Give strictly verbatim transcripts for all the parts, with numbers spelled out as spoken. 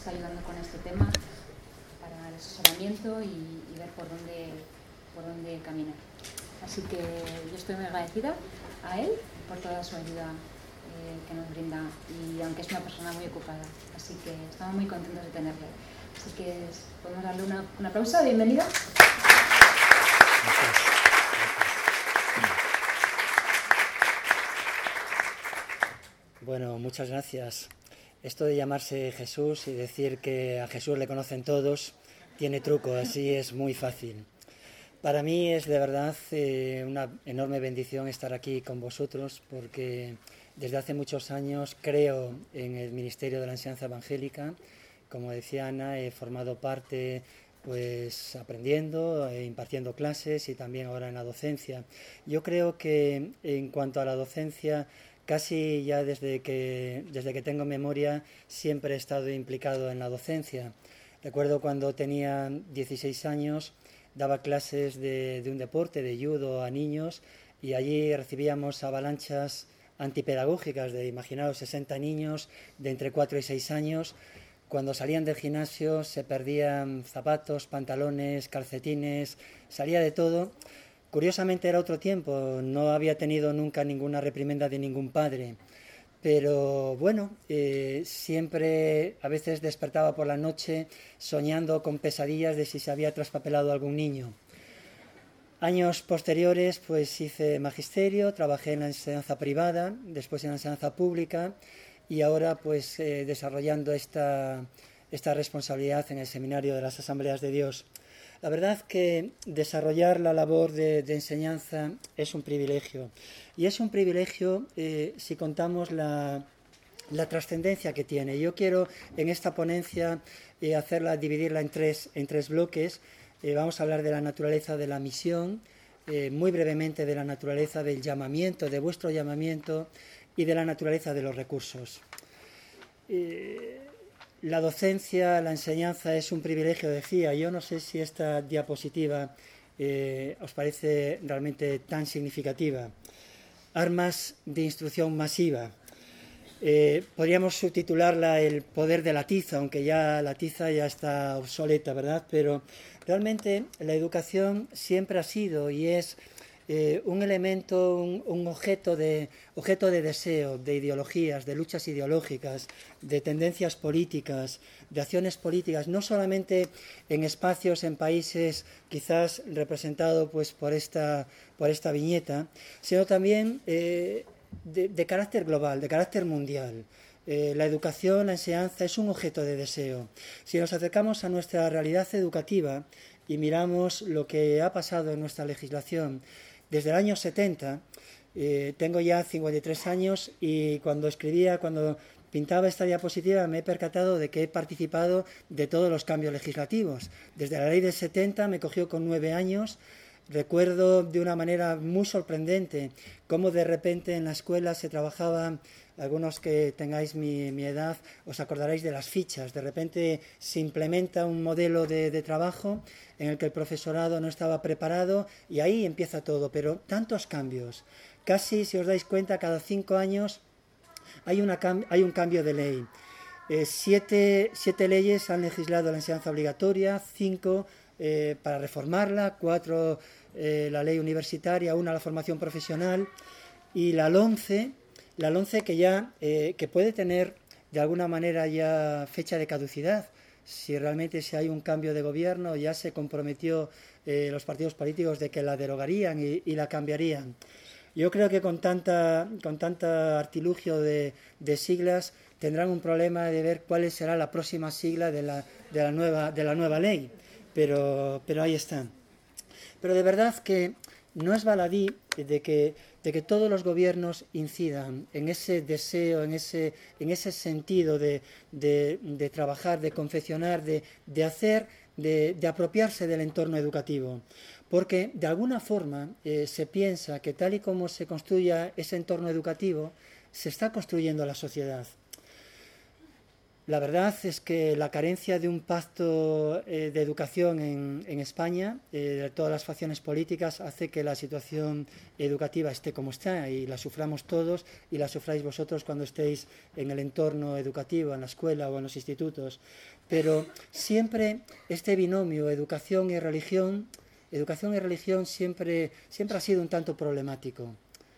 está ayudando con este tema para el asesoramiento y, y ver por dónde, por dónde caminar. Así que yo estoy muy agradecida a él por toda su ayuda eh, que nos brinda, y aunque es una persona muy ocupada, así que estamos muy contentos de tenerle. Así que podemos darle una, un aplauso. Bienvenido. Bueno, muchas gracias. Esto de llamarse Jesús y decir que a Jesús le conocen todos tiene truco, así es muy fácil. Para mí es de verdad eh, una enorme bendición estar aquí con vosotros, porque desde hace muchos años creo en el ministerio de la enseñanza evangélica. Como decía Ana, he formado parte pues aprendiendo, e impartiendo clases y también ahora en la docencia. Yo creo que en cuanto a la docencia, casi ya desde que, desde que tengo memoria siempre he estado implicado en la docencia. Recuerdo cuando tenía dieciséis años, daba clases de, de un deporte, de judo, a niños, y allí recibíamos avalanchas antipedagógicas de, imaginaos, sesenta niños de entre cuatro y seis años. Cuando salían del gimnasio se perdían zapatos, pantalones, calcetines, salía de todo. Curiosamente era otro tiempo, no había tenido nunca ninguna reprimenda de ningún padre, pero bueno, eh, siempre a veces despertaba por la noche soñando con pesadillas de si se había traspapelado algún niño. Años posteriores pues hice magisterio, trabajé en la enseñanza privada, después en la enseñanza pública y ahora pues eh, desarrollando esta, esta responsabilidad en el Seminario de las Asambleas de Dios. La verdad que desarrollar la labor de, de enseñanza es un privilegio, y es un privilegio eh, si contamos la, la trascendencia que tiene. Yo quiero en esta ponencia eh, hacerla, dividirla en tres, en tres bloques. Eh, vamos a hablar de la naturaleza de la misión, eh, muy brevemente de la naturaleza del llamamiento, de vuestro llamamiento, y de la naturaleza de los recursos. Eh, La docencia, la enseñanza es un privilegio, decía. Yo no sé si esta diapositiva eh, os parece realmente tan significativa. Armas de instrucción masiva. Eh, podríamos subtitularla El poder de la tiza, aunque ya la tiza ya está obsoleta, ¿verdad? Pero realmente la educación siempre ha sido y es Eh, un elemento, un, un objeto, de, objeto de deseo, de ideologías, de luchas ideológicas, de tendencias políticas, de acciones políticas, no solamente en espacios, en países quizás representados pues, por, esta, por esta viñeta, sino también eh, de, de carácter global, de carácter mundial. Eh, la educación, la enseñanza es un objeto de deseo. Si nos acercamos a nuestra realidad educativa y miramos lo que ha pasado en nuestra legislación, desde el año setenta, eh, tengo ya cincuenta y tres años y cuando escribía, cuando pintaba esta diapositiva me he percatado de que he participado de todos los cambios legislativos. Desde la ley del setenta me cogió con nueve años. Recuerdo de una manera muy sorprendente cómo de repente en la escuela se trabajaba, algunos que tengáis mi, mi edad os acordaréis de las fichas. De repente se implementa un modelo de, de trabajo en el que el profesorado no estaba preparado y ahí empieza todo, pero tantos cambios. Casi, si os dais cuenta, cada cinco años hay, una, hay un cambio de ley. Eh, siete, siete leyes han legislado la enseñanza obligatoria, cinco eh, para reformarla, cuatro eh, la ley universitaria, una la formación profesional y la LOMCE, la LOMCE que ya eh, que puede tener de alguna manera ya fecha de caducidad. Si realmente si hay un cambio de gobierno, ya se comprometió eh, los partidos políticos de que la derogarían y, y la cambiarían. Yo creo que con tanta, con tanta artilugio de, de siglas tendrán un problema de ver cuál será la próxima sigla de la, de la, nueva, de la nueva ley, pero, pero ahí están. Pero de verdad que no es baladí de que, de que todos los gobiernos incidan en ese deseo, en ese, en ese sentido de, de, de trabajar, de confeccionar, de, de hacer, de, de apropiarse del entorno educativo. Porque de alguna forma eh, se piensa que tal y como se construya ese entorno educativo, se está construyendo la sociedad. La verdad es que la carencia de un pacto eh, de educación en, en España, eh, de todas las facciones políticas, hace que la situación educativa esté como está y la suframos todos y la sufráis vosotros cuando estéis en el entorno educativo, en la escuela o en los institutos. Pero siempre este binomio educación y religión, educación y religión siempre, siempre ha sido un tanto problemático.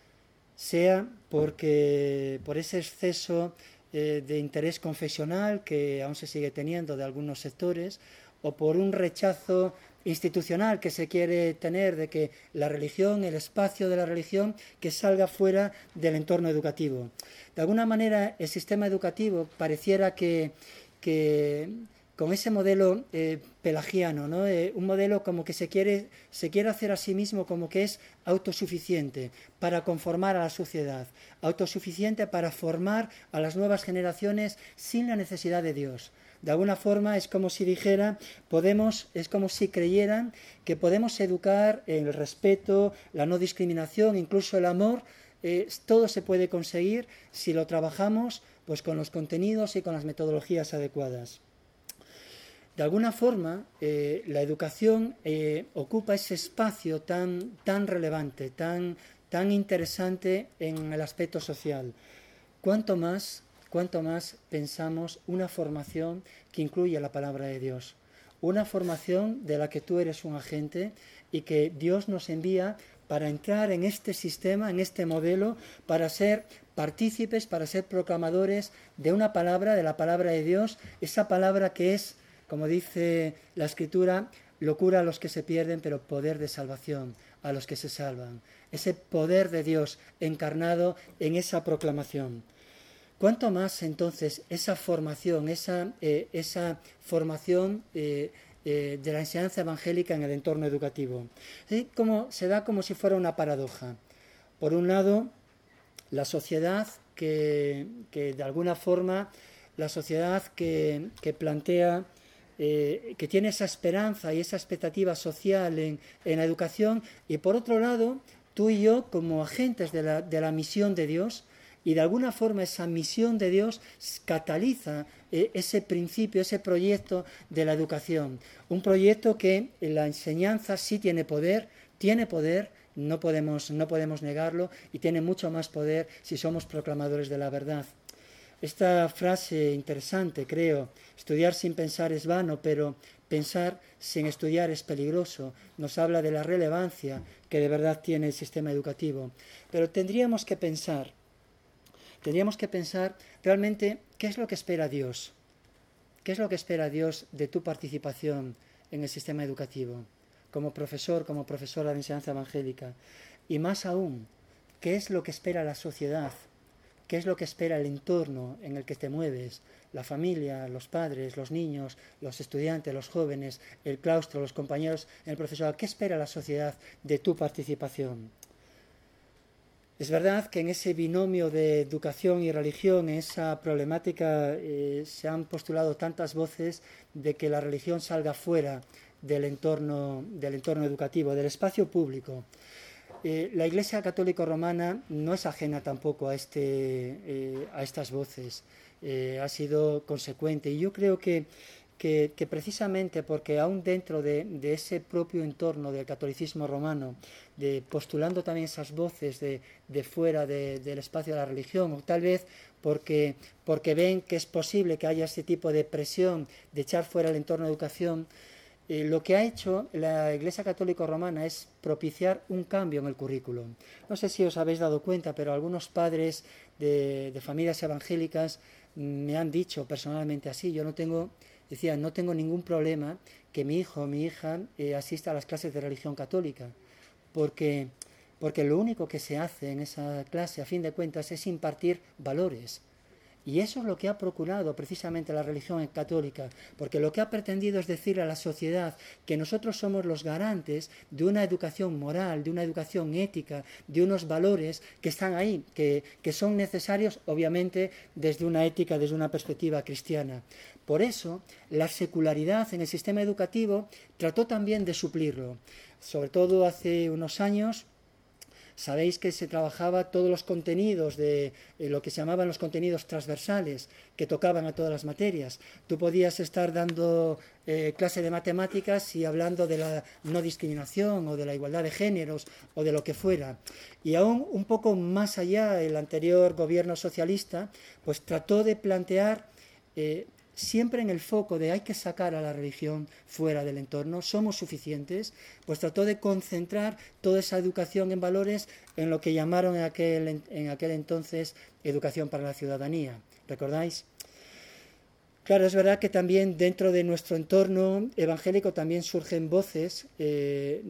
Sea porque por ese exceso eh, de interés confesional que aún se sigue teniendo de algunos sectores, o por un rechazo institucional que se quiere tener de que la religión, el espacio de la religión, que salga fuera del entorno educativo. De alguna manera, el sistema educativo pareciera que, que con ese modelo eh, pelagiano, ¿no? Eh, un modelo como que se quiere, se quiere hacer a sí mismo como que es autosuficiente para conformar a la sociedad, autosuficiente para formar a las nuevas generaciones sin la necesidad de Dios. De alguna forma es como si dijera, podemos, es como si creyeran que podemos educar en el respeto, la no discriminación, incluso el amor. Eh, todo se puede conseguir si lo trabajamos pues, con los contenidos y con las metodologías adecuadas. De alguna forma, eh, la educación eh, ocupa ese espacio tan, tan relevante, tan, tan interesante en el aspecto social. ¿Cuánto más, cuánto más pensamos una formación que incluya la palabra de Dios? Una formación de la que tú eres un agente y que Dios nos envía para entrar en este sistema, en este modelo, para ser partícipes, para ser proclamadores de una palabra, de la palabra de Dios, esa palabra que es, como dice la Escritura, locura a los que se pierden, pero poder de salvación a los que se salvan. Ese poder de Dios encarnado en esa proclamación. ¿Cuánto más entonces esa formación, esa, eh, esa formación eh, eh, de la enseñanza evangélica en el entorno educativo? ¿Sí? Como, se da como si fuera una paradoja. Por un lado, la sociedad que, que de alguna forma, la sociedad que, que plantea Eh, que tiene esa esperanza y esa expectativa social en, en la educación, y por otro lado, tú y yo como agentes de la, de la misión de Dios, y de alguna forma esa misión de Dios cataliza eh, ese principio, ese proyecto de la educación. Un proyecto que la enseñanza sí tiene poder, tiene poder, no podemos, no podemos negarlo, y tiene mucho más poder si somos proclamadores de la verdad. Esta frase interesante, creo, estudiar sin pensar es vano, pero pensar sin estudiar es peligroso, nos habla de la relevancia que de verdad tiene el sistema educativo. Pero tendríamos que pensar, tendríamos que pensar realmente qué es lo que espera Dios, qué es lo que espera Dios de tu participación en el sistema educativo, como profesor, como profesora de enseñanza evangélica, y más aún, qué es lo que espera la sociedad. ¿Qué es lo que espera el entorno en el que te mueves? La familia, los padres, los niños, los estudiantes, los jóvenes, el claustro, los compañeros en el profesorado. ¿Qué espera la sociedad de tu participación? Es verdad que en ese binomio de educación y religión, en esa problemática, eh, se han postulado tantas voces de que la religión salga fuera del entorno, del entorno educativo, del espacio público. Eh, la Iglesia Católica Romana no es ajena tampoco a, este, eh, a estas voces, eh, ha sido consecuente, y yo creo que, que, que precisamente porque aún dentro de, de ese propio entorno del catolicismo romano, de, postulando también esas voces de, de fuera de, del espacio de la religión, o tal vez porque, porque ven que es posible que haya este tipo de presión de echar fuera el entorno de educación, Eh, lo que ha hecho la Iglesia Católica Romana es propiciar un cambio en el currículum. No sé si os habéis dado cuenta, pero algunos padres de, de familias evangélicas me han dicho personalmente así. Yo no tengo, decía, no tengo ningún problema que mi hijo o mi hija eh, asista a las clases de religión católica, porque, porque lo único que se hace en esa clase, a fin de cuentas, es impartir valores. Y eso es lo que ha procurado precisamente la religión católica, porque lo que ha pretendido es decir a la sociedad que nosotros somos los garantes de una educación moral, de una educación ética, de unos valores que están ahí, que, que son necesarios obviamente desde una ética, desde una perspectiva cristiana. Por eso, la secularidad en el sistema educativo trató también de suplirlo. Sobre todo hace unos años Sabéis que se trabajaba todos los contenidos de eh, lo que se llamaban los contenidos transversales, que tocaban a todas las materias. Tú podías estar dando eh, clase de matemáticas y hablando de la no discriminación o de la igualdad de géneros o de lo que fuera. Y aún un poco más allá, el anterior gobierno socialista pues trató de plantear eh, siempre en el foco de hay que sacar a la religión fuera del entorno, somos suficientes, pues trató de concentrar toda esa educación en valores en lo que llamaron en aquel, en aquel entonces educación para la ciudadanía. ¿Recordáis? Claro, es verdad que también dentro de nuestro entorno evangélico también surgen voces, eh,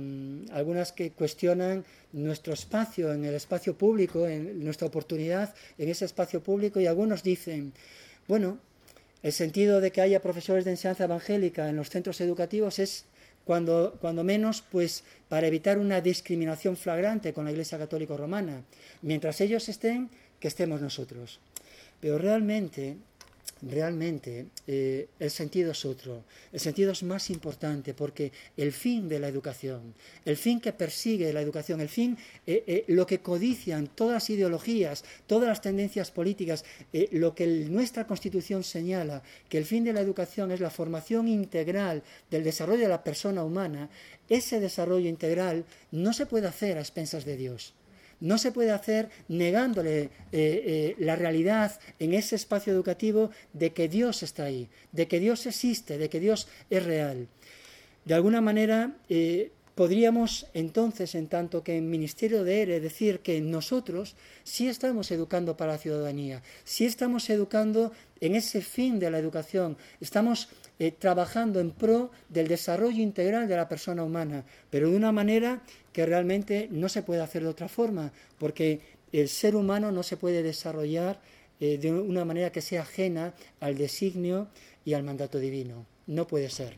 algunas que cuestionan nuestro espacio en el espacio público, en nuestra oportunidad en ese espacio público, y algunos dicen, bueno, el sentido de que haya profesores de enseñanza evangélica en los centros educativos es cuando, cuando menos pues para evitar una discriminación flagrante con la Iglesia Católica Romana. Mientras ellos estén, que estemos nosotros. Pero realmente, realmente eh, el sentido es otro. El sentido es más importante porque el fin de la educación, el fin que persigue la educación, el fin, eh, eh, lo que codician todas las ideologías, todas las tendencias políticas, eh, lo que el, nuestra Constitución señala, que el fin de la educación es la formación integral del desarrollo de la persona humana, ese desarrollo integral no se puede hacer a expensas de Dios. No se puede hacer negándole eh, eh, la realidad en ese espacio educativo de que Dios está ahí, de que Dios existe, de que Dios es real. De alguna manera, eh, podríamos entonces, en tanto que en Ministerio de ERE, decir que nosotros sí estamos educando para la ciudadanía, sí estamos educando en ese fin de la educación, estamos eh, trabajando en pro del desarrollo integral de la persona humana, pero de una manera que realmente no se puede hacer de otra forma, porque el ser humano no se puede desarrollar eh, de una manera que sea ajena al designio y al mandato divino. No puede ser.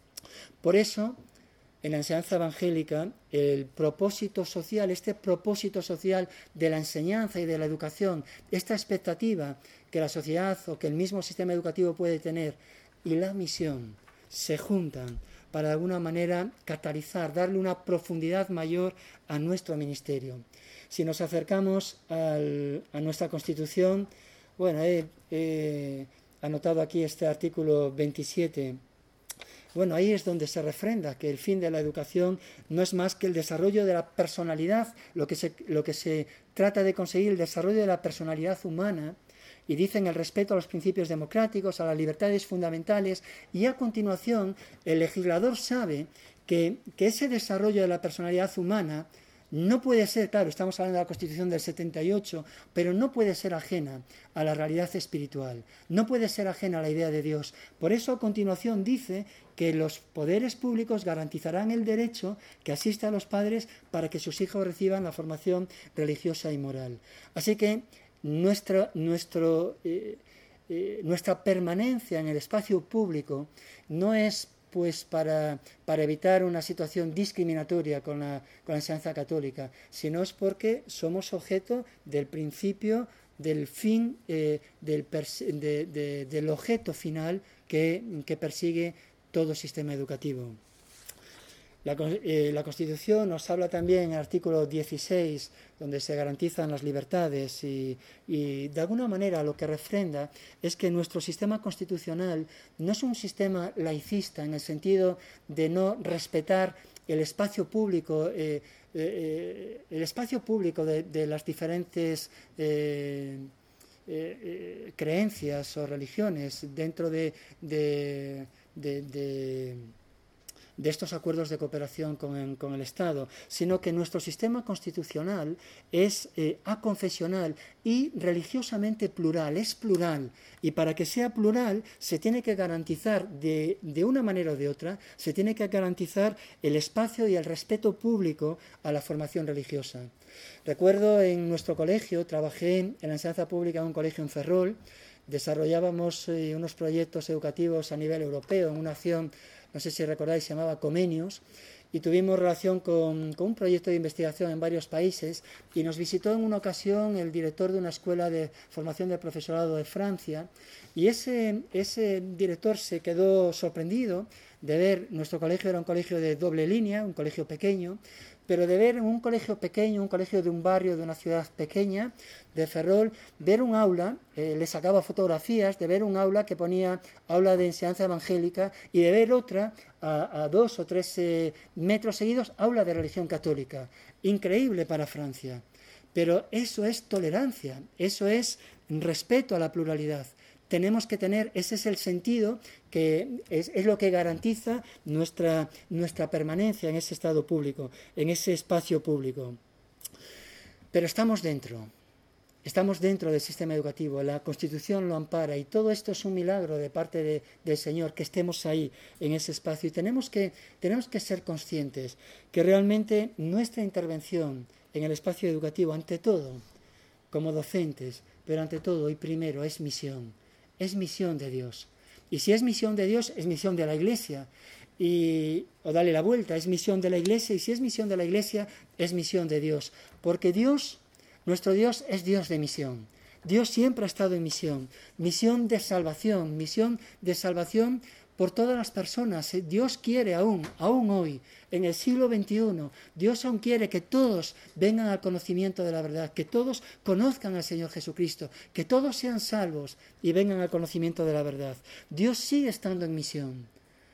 Por eso, en la enseñanza evangélica, el propósito social, este propósito social de la enseñanza y de la educación, esta expectativa que la sociedad o que el mismo sistema educativo puede tener, y la misión se juntan para de alguna manera catalizar, darle una profundidad mayor a nuestro ministerio. Si nos acercamos al, a nuestra Constitución, bueno, he, he anotado aquí este artículo veintisiete. Bueno, ahí es donde se refrenda que el fin de la educación no es más que el desarrollo de la personalidad, lo que se, lo que se trata de conseguir, el desarrollo de la personalidad humana, y dicen el respeto a los principios democráticos, a las libertades fundamentales, y a continuación el legislador sabe que, que ese desarrollo de la personalidad humana no puede ser, claro, estamos hablando de la Constitución del setenta y ocho, pero no puede ser ajena a la realidad espiritual, no puede ser ajena a la idea de Dios. Por eso a continuación dice que los poderes públicos garantizarán el derecho que asiste a los padres para que sus hijos reciban la formación religiosa y moral. Así que Nuestra, nuestro, eh, eh, nuestra permanencia en el espacio público no es pues para, para evitar una situación discriminatoria con la, con la enseñanza católica, sino es porque somos objeto del principio, del fin, eh, del, de, de, del objeto final que, que persigue todo sistema educativo. La, eh, la Constitución nos habla también en el artículo dieciséis, donde se garantizan las libertades y, y de alguna manera lo que refrenda es que nuestro sistema constitucional no es un sistema laicista en el sentido de no respetar el espacio público, eh, eh, el espacio público de, de las diferentes eh, eh, eh, creencias o religiones dentro de, de, de, de de estos acuerdos de cooperación con el, con el Estado, sino que nuestro sistema constitucional es eh, aconfesional y religiosamente plural, es plural, y para que sea plural se tiene que garantizar de, de una manera o de otra, se tiene que garantizar el espacio y el respeto público a la formación religiosa. Recuerdo en nuestro colegio, trabajé en la enseñanza pública en un colegio en Ferrol, desarrollábamos eh, unos proyectos educativos a nivel europeo en una acción, no sé si recordáis, se llamaba Comenius, y tuvimos relación con, con un proyecto de investigación en varios países, y nos visitó en una ocasión el director de una escuela de formación de profesorado de Francia, y ese, ese director se quedó sorprendido de ver, nuestro colegio era un colegio de doble línea, un colegio pequeño, pero de ver en un colegio pequeño, un colegio de un barrio, de una ciudad pequeña, de Ferrol, ver un aula, eh, le sacaba fotografías, de ver un aula que ponía aula de enseñanza evangélica y de ver otra a, a dos o tres eh, metros seguidos, aula de religión católica. Increíble para Francia. Pero eso es tolerancia, eso es respeto a la pluralidad. Tenemos que tener, ese es el sentido, que es, es lo que garantiza nuestra, nuestra permanencia en ese estado público, en ese espacio público. Pero estamos dentro, estamos dentro del sistema educativo, la Constitución lo ampara y todo esto es un milagro de parte de, del Señor, que estemos ahí en ese espacio. Y tenemos que, tenemos que ser conscientes que realmente nuestra intervención en el espacio educativo, ante todo, como docentes, pero ante todo y primero es misión. Es misión de Dios. Y si es misión de Dios, es misión de la Iglesia. Y, o dale la vuelta, es misión de la Iglesia. Y si es misión de la Iglesia, es misión de Dios. Porque Dios, nuestro Dios, es Dios de misión. Dios siempre ha estado en misión. Misión de salvación. Misión de salvación por todas las personas. Dios quiere aún, aún hoy, en el siglo veintiuno, Dios aún quiere que todos vengan al conocimiento de la verdad, que todos conozcan al Señor Jesucristo, que todos sean salvos y vengan al conocimiento de la verdad. Dios sigue estando en misión.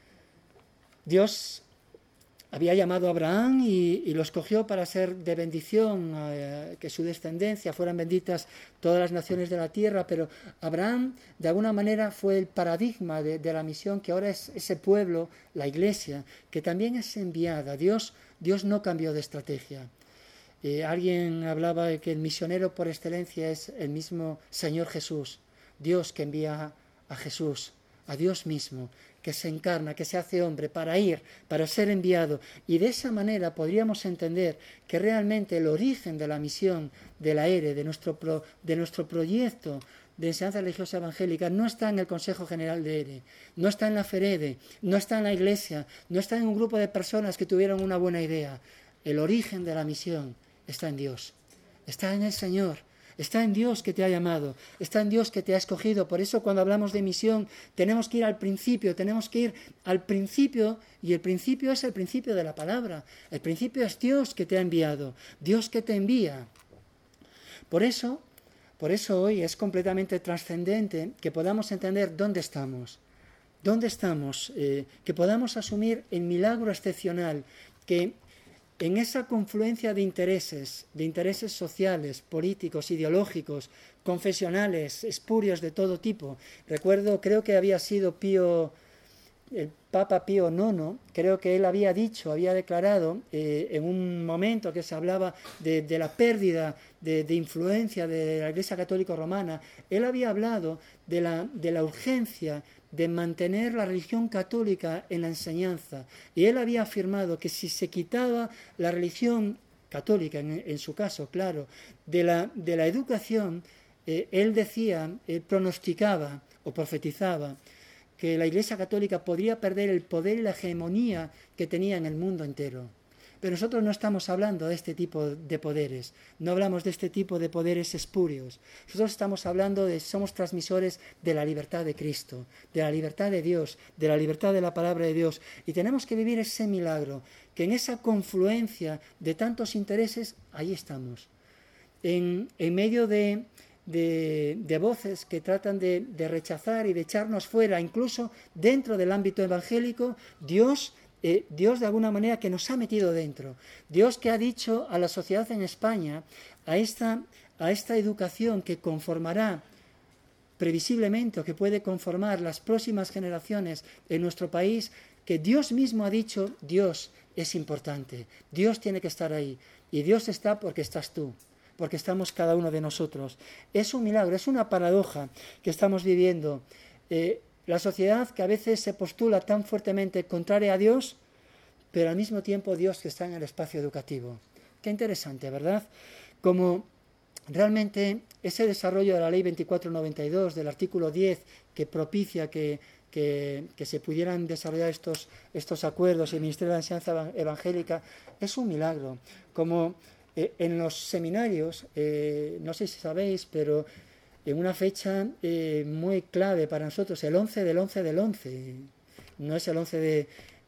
Dios había llamado a Abraham y, y lo escogió para ser de bendición, eh, que su descendencia fueran benditas todas las naciones de la tierra, pero Abraham de alguna manera fue el paradigma de, de la misión, que ahora es ese pueblo, la Iglesia, que también es enviada. Dios, Dios no cambió de estrategia. Eh, alguien hablaba de que el misionero por excelencia es el mismo Señor Jesús, Dios que envía a Jesús, a Dios mismo, que se encarna, que se hace hombre para ir, para ser enviado. Y de esa manera podríamos entender que realmente el origen de la misión de la E R E, de nuestro, pro, de nuestro proyecto de enseñanza religiosa evangélica, no está en el Consejo General de E R E, no está en la FEREDE, no está en la Iglesia, no está en un grupo de personas que tuvieron una buena idea. El origen de la misión está en Dios, está en el Señor. Está en Dios que te ha llamado, está en Dios que te ha escogido. Por eso cuando hablamos de misión tenemos que ir al principio, tenemos que ir al principio, y el principio es el principio de la palabra. El principio es Dios que te ha enviado, Dios que te envía. Por eso, por eso hoy es completamente trascendente que podamos entender dónde estamos, dónde estamos, eh, que podamos asumir el milagro excepcional, que en esa confluencia de intereses, de intereses sociales, políticos, ideológicos, confesionales, espurios de todo tipo. Recuerdo, creo que había sido Pío, el Papa Pío nono, creo que él había dicho, había declarado, eh, en un momento que se hablaba de, de la pérdida de, de influencia de la Iglesia Católica Romana, él había hablado de la, de la urgencia de mantener la religión católica en la enseñanza. Y él había afirmado que si se quitaba la religión católica, en, en su caso, claro, de la, de la educación, eh, él decía, él pronosticaba o profetizaba que la Iglesia Católica podría perder el poder y la hegemonía que tenía en el mundo entero. Pero nosotros no estamos hablando de este tipo de poderes, no hablamos de este tipo de poderes espurios. Nosotros estamos hablando de, somos transmisores de la libertad de Cristo, de la libertad de Dios, de la libertad de la palabra de Dios. Y tenemos que vivir ese milagro, que en esa confluencia de tantos intereses, ahí estamos. En, en medio de, de, de voces que tratan de, de rechazar y de echarnos fuera, incluso dentro del ámbito evangélico, Dios... Eh, Dios de alguna manera que nos ha metido dentro. Dios que ha dicho a la sociedad en España, a esta, a esta educación que conformará previsiblemente o que puede conformar las próximas generaciones en nuestro país, que Dios mismo ha dicho, Dios es importante, Dios tiene que estar ahí. Y Dios está porque estás tú, porque estamos cada uno de nosotros. Es un milagro, es una paradoja que estamos viviendo. Eh, La sociedad que a veces se postula tan fuertemente contraria a Dios, pero al mismo tiempo Dios que está en el espacio educativo. Qué interesante, ¿verdad? Como realmente ese desarrollo de la ley veinticuatro noventa y dos, del artículo diez, que propicia que, que, que se pudieran desarrollar estos, estos acuerdos en el Ministerio de la Enseñanza Evangélica, es un milagro. Como eh, en los seminarios, eh, no sé si sabéis, pero... en una fecha eh, muy clave para nosotros, el once del once del once. No es el once de,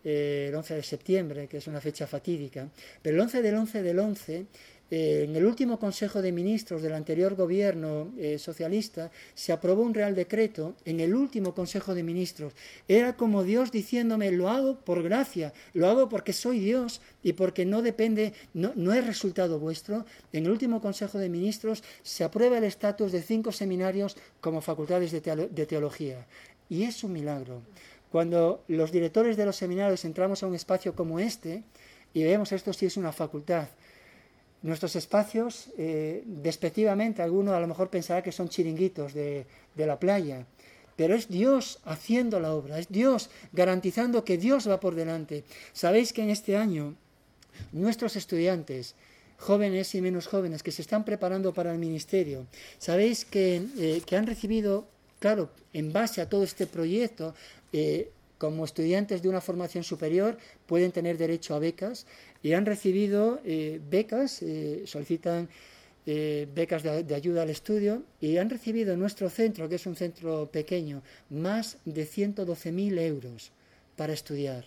eh, el once de septiembre, que es una fecha fatídica, pero el once del once del once, eh, en el último Consejo de Ministros del anterior gobierno eh, socialista, se aprobó un Real Decreto en el último Consejo de Ministros. Era como Dios diciéndome, lo hago por gracia, lo hago porque soy Dios y porque no depende, no, no es resultado vuestro. En el último Consejo de Ministros se aprueba el estatus de cinco seminarios como facultades de, teolo- de teología. Y es un milagro. Cuando los directores de los seminarios entramos a un espacio como este y vemos esto sí es una facultad. Nuestros espacios, eh, despectivamente, alguno a lo mejor pensará que son chiringuitos de, de la playa, pero es Dios haciendo la obra, es Dios garantizando que Dios va por delante. Sabéis que en este año nuestros estudiantes, jóvenes y menos jóvenes, que se están preparando para el ministerio, sabéis que, eh, que han recibido, claro, en base a todo este proyecto, eh, como estudiantes de una formación superior, pueden tener derecho a becas y han recibido eh, becas, eh, solicitan eh, becas de, de ayuda al estudio y han recibido en nuestro centro, que es un centro pequeño, más de ciento doce mil euros para estudiar.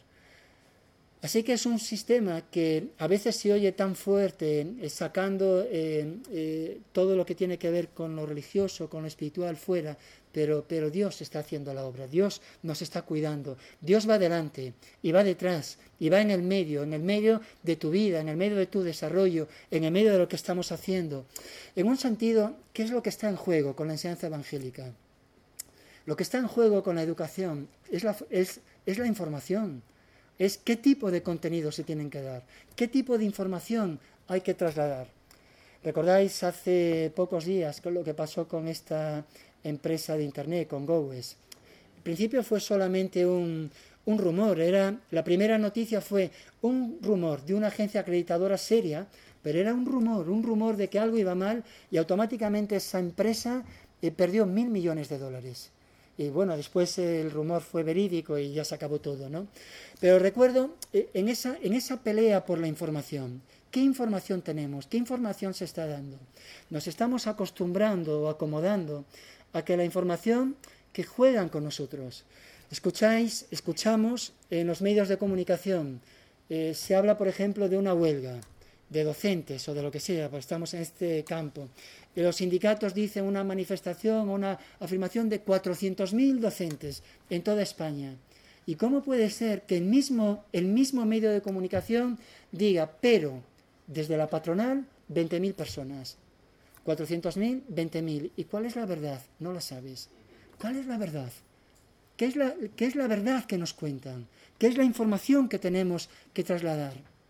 Así que es un sistema que a veces se oye tan fuerte, eh, sacando eh, eh, todo lo que tiene que ver con lo religioso, con lo espiritual fuera, pero, pero Dios está haciendo la obra, Dios nos está cuidando, Dios va delante y va detrás y va en el medio, en el medio de tu vida, en el medio de tu desarrollo, en el medio de lo que estamos haciendo. En un sentido, ¿qué es lo que está en juego con la enseñanza evangélica? Lo que está en juego con la educación es la, es, es la información. Es qué tipo de contenidos se tienen que dar, qué tipo de información hay que trasladar. ¿Recordáis hace pocos días lo que pasó con esta empresa de internet, con GoWes? Al principio fue solamente un, un rumor, era, la primera noticia fue un rumor de una agencia acreditadora seria, pero era un rumor, un rumor de que algo iba mal y automáticamente esa empresa eh, perdió mil millones de dólares. Y bueno, después el rumor fue verídico y ya se acabó todo, ¿no? Pero recuerdo, en esa, en esa pelea por la información, ¿qué información tenemos? ¿Qué información se está dando? Nos estamos acostumbrando o acomodando a que la información que juegan con nosotros. Escucháis, escuchamos en los medios de comunicación, eh, se habla, por ejemplo, de una huelga de docentes o de lo que sea, pues estamos en este campo. Y los sindicatos dicen una manifestación, una afirmación de cuatrocientos mil docentes en toda España. ¿Y cómo puede ser que el mismo, el mismo medio de comunicación diga, pero desde la patronal, veinte mil personas, cuatrocientos mil, veinte mil? ¿Y cuál es la verdad? No la sabes. ¿Cuál es la verdad? ¿Qué es la, qué es la verdad que nos cuentan? ¿Qué es la información que tenemos que trasladar?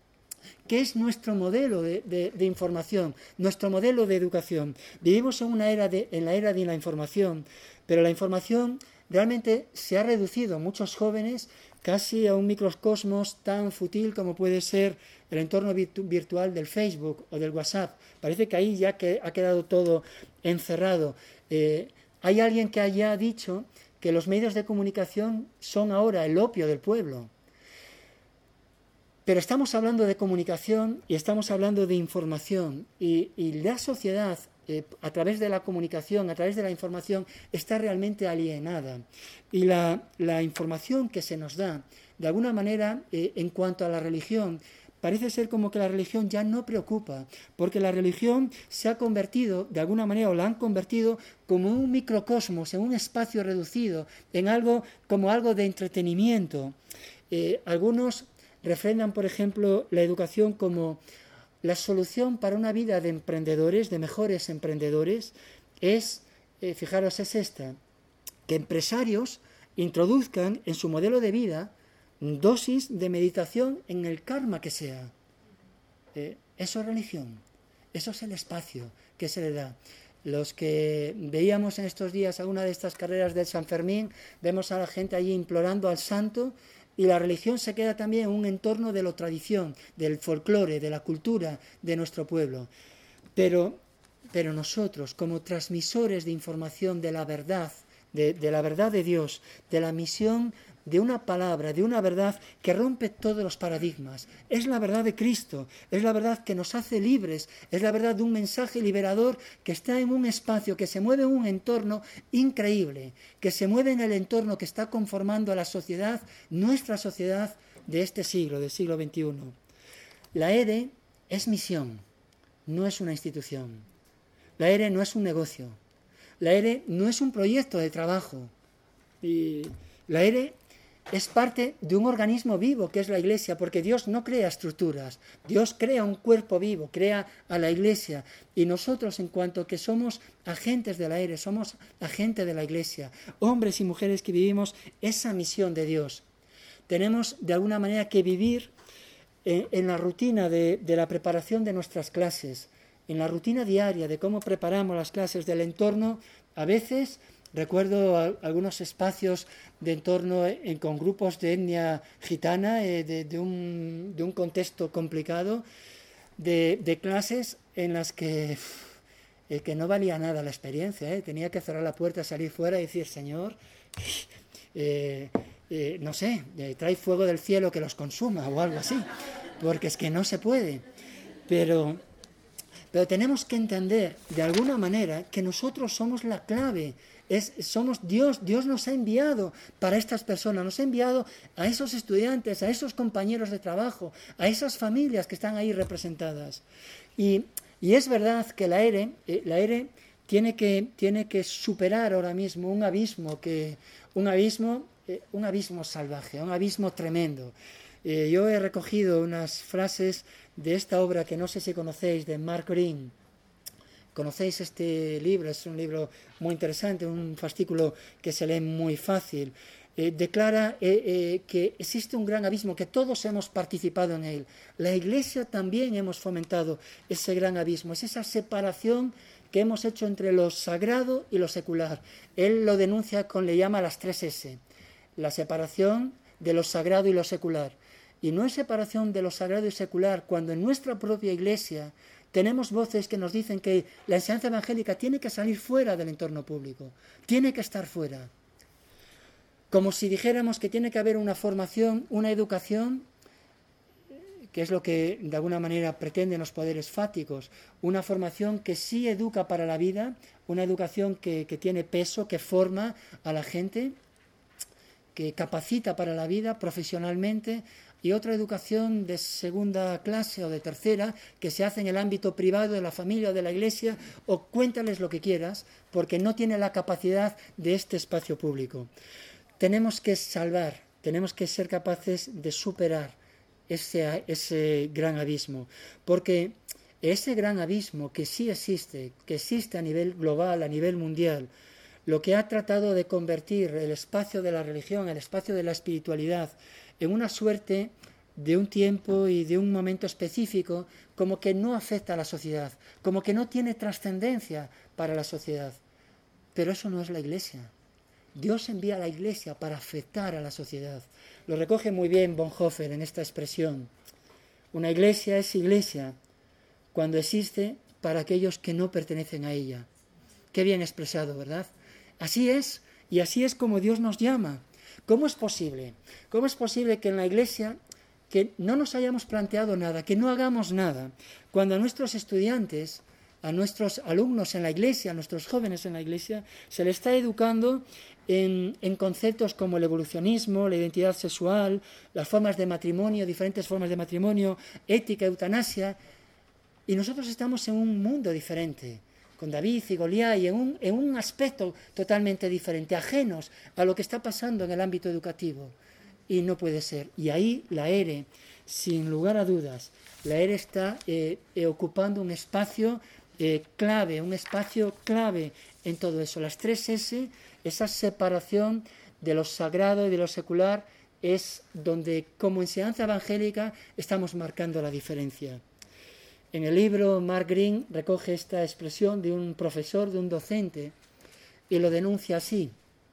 ¿Qué es nuestro modelo de, de, de información, nuestro modelo de educación? Vivimos en, una era de, en la era de la información, pero la información realmente se ha reducido, muchos jóvenes, casi a un microcosmos tan fútil como puede ser el entorno virtu virtual del Facebook o del WhatsApp. Parece que ahí ya que ha quedado todo encerrado. Eh, hay alguien que haya dicho que los medios de comunicación son ahora el opio del pueblo. Pero estamos hablando de comunicación y estamos hablando de información y, y la sociedad, eh, a través de la comunicación, a través de la información, está realmente alienada. Y la, la información que se nos da, de alguna manera, eh, en cuanto a la religión, parece ser como que la religión ya no preocupa, porque la religión se ha convertido, de alguna manera, o la han convertido como un microcosmos, en un espacio reducido, en algo como algo de entretenimiento. Eh, algunos refrendan, por ejemplo, la educación como la solución para una vida de emprendedores, de mejores emprendedores, es, eh, fijaros, es esta, que empresarios introduzcan en su modelo de vida dosis de meditación en el karma que sea. Eh, eso es religión, eso es el espacio que se le da. Los que veíamos en estos días alguna de estas carreras de San Fermín, vemos a la gente allí implorando al santo. Y la religión se queda también en un entorno de la tradición, del folclore, de la cultura de nuestro pueblo. Pero, pero nosotros, como transmisores de información de la verdad, de, de la verdad de Dios, de la misión de una palabra, de una verdad que rompe todos los paradigmas, es la verdad de Cristo, es la verdad que nos hace libres, es la verdad de un mensaje liberador que está en un espacio, que se mueve en un entorno increíble, que se mueve en el entorno que está conformando a la sociedad, nuestra sociedad, de este siglo, del siglo veintiuno. La E R E es misión, no es una institución. La E R E no es un negocio. La E R E no es un proyecto de trabajo. Y la E R E es parte de un organismo vivo que es la Iglesia, porque Dios no crea estructuras, Dios crea un cuerpo vivo, crea a la Iglesia, y nosotros, en cuanto que somos agentes de la E R E, somos agentes de la Iglesia, hombres y mujeres que vivimos esa misión de Dios. Tenemos de alguna manera que vivir en, en la rutina de, de la preparación de nuestras clases, en la rutina diaria de cómo preparamos las clases, del entorno. A veces recuerdo a, algunos espacios de entorno en, con grupos de etnia gitana, eh, de, de, un, de un contexto complicado, de, de clases en las que, eh, que no valía nada la experiencia. Eh. Tenía que cerrar la puerta, salir fuera y decir, Señor, eh, eh, no sé, eh, trae fuego del cielo que los consuma o algo así, porque es que no se puede. Pero... Pero tenemos que entender, de alguna manera, que nosotros somos la clave. Es, somos Dios, Dios nos ha enviado para estas personas, nos ha enviado a esos estudiantes, a esos compañeros de trabajo, a esas familias que están ahí representadas. Y, y es verdad que la E R E, eh, la E R E tiene que, tiene que superar ahora mismo un abismo, que, un, abismo eh, un abismo salvaje, un abismo tremendo. Eh, yo he recogido unas frases de esta obra que no sé si conocéis, de Mark Greene. ¿Conocéis este libro? Es un libro muy interesante, un fascículo que se lee muy fácil. Eh, declara eh, eh, que existe un gran abismo, que todos hemos participado en él. La Iglesia también hemos fomentado ese gran abismo, es esa separación que hemos hecho entre lo sagrado y lo secular. Él lo denuncia con, le llama las tres ese, la separación de lo sagrado y lo secular. Y no es separación de lo sagrado y secular cuando en nuestra propia Iglesia tenemos voces que nos dicen que la enseñanza evangélica tiene que salir fuera del entorno público, tiene que estar fuera. Como si dijéramos que tiene que haber una formación, una educación, que es lo que de alguna manera pretenden los poderes fáticos, una formación que sí educa para la vida, una educación que, que tiene peso, que forma a la gente, que capacita para la vida profesionalmente, y otra educación de segunda clase o de tercera que se hace en el ámbito privado de la familia o de la Iglesia, o cuéntales lo que quieras, porque no tiene la capacidad de este espacio público. Tenemos que salvar, tenemos que ser capaces de superar ese, ese gran abismo, porque ese gran abismo que sí existe, que existe a nivel global, a nivel mundial, lo que ha tratado de convertir el espacio de la religión, el espacio de la espiritualidad, en una suerte de un tiempo y de un momento específico, como que no afecta a la sociedad, como que no tiene trascendencia para la sociedad. Pero eso no es la Iglesia. Dios envía a la Iglesia para afectar a la sociedad. Lo recoge muy bien Bonhoeffer en esta expresión. Una Iglesia es Iglesia cuando existe para aquellos que no pertenecen a ella. Qué bien expresado, ¿verdad? Así es, y así es como Dios nos llama. ¿Cómo es posible? ¿Cómo es posible que en la Iglesia que no nos hayamos planteado nada, que no hagamos nada, cuando a nuestros estudiantes, a nuestros alumnos en la Iglesia, a nuestros jóvenes en la Iglesia, se les está educando en, en conceptos como el evolucionismo, la identidad sexual, las formas de matrimonio, diferentes formas de matrimonio, ética, eutanasia, y nosotros estamos en un mundo diferente, con David y Goliat, y en un, en un aspecto totalmente diferente, ajenos a lo que está pasando en el ámbito educativo. Y no puede ser. Y ahí la E R E, sin lugar a dudas, la E R E está eh, eh, ocupando un espacio eh, clave, un espacio clave en todo eso. Las tres ese, esa separación de lo sagrado y de lo secular, es donde, como enseñanza evangélica, estamos marcando la diferencia. En el libro, Mark Greene recoge esta expresión de un profesor, de un docente, y lo denuncia así.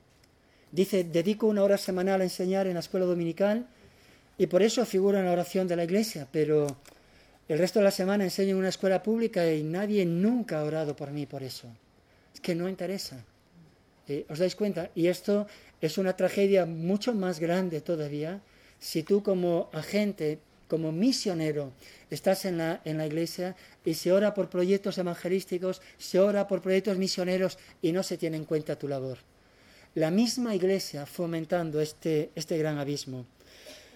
Dice, dedico una hora semanal a enseñar en la escuela dominical y por eso figuro en la oración de la Iglesia, pero el resto de la semana enseño en una escuela pública y nadie nunca ha orado por mí por eso. Es que no interesa. Eh, ¿Os dais cuenta? Y esto es una tragedia mucho más grande todavía si tú como agente, como misionero, estás en la, en la Iglesia y se ora por proyectos evangelísticos, se ora por proyectos misioneros y no se tiene en cuenta tu labor. La misma Iglesia fomentando este, este gran abismo.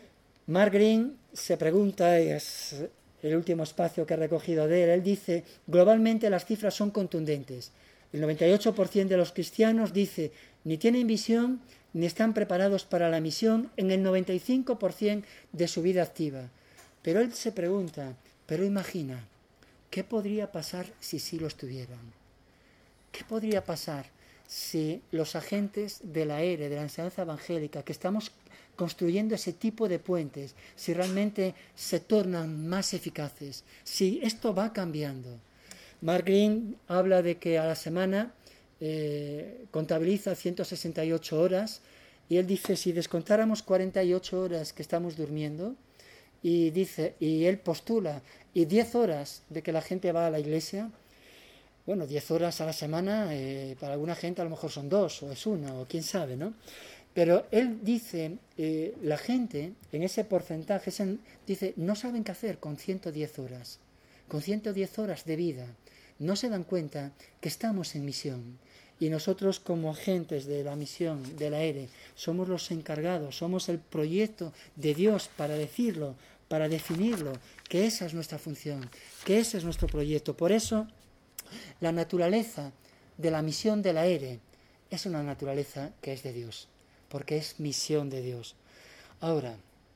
Mark Green se pregunta, y es el último espacio que he recogido de él, él dice, globalmente las cifras son contundentes. El noventa y ocho por ciento de los cristianos dice, ni tienen visión ni están preparados para la misión en el noventa y cinco por ciento de su vida activa. Pero él se pregunta, pero imagina, ¿qué podría pasar si sí lo estuvieran? ¿Qué podría pasar si los agentes de la E R E, de la enseñanza evangélica, que estamos construyendo ese tipo de puentes, si realmente se tornan más eficaces, si esto va cambiando? Mark Green habla de que a la semana eh, contabiliza ciento sesenta y ocho horas, y él dice, si descontáramos cuarenta y ocho horas que estamos durmiendo, y dice, y él postula, y diez horas de que la gente va a la iglesia, bueno, diez horas a la semana, eh, para alguna gente a lo mejor son dos, o es una, o quién sabe, ¿no? Pero él dice, eh, la gente en ese porcentaje, ese, dice, no saben qué hacer con ciento diez horas, con ciento diez horas de vida. No se dan cuenta que estamos en misión. Y nosotros como agentes de la misión, de la E R E, somos los encargados, somos el proyecto de Dios para decirlo, para definirlo, que esa es nuestra función, que ese es nuestro proyecto. Por eso, la naturaleza de la misión de la E R E es una naturaleza que es de Dios, porque es misión de Dios. Ahora,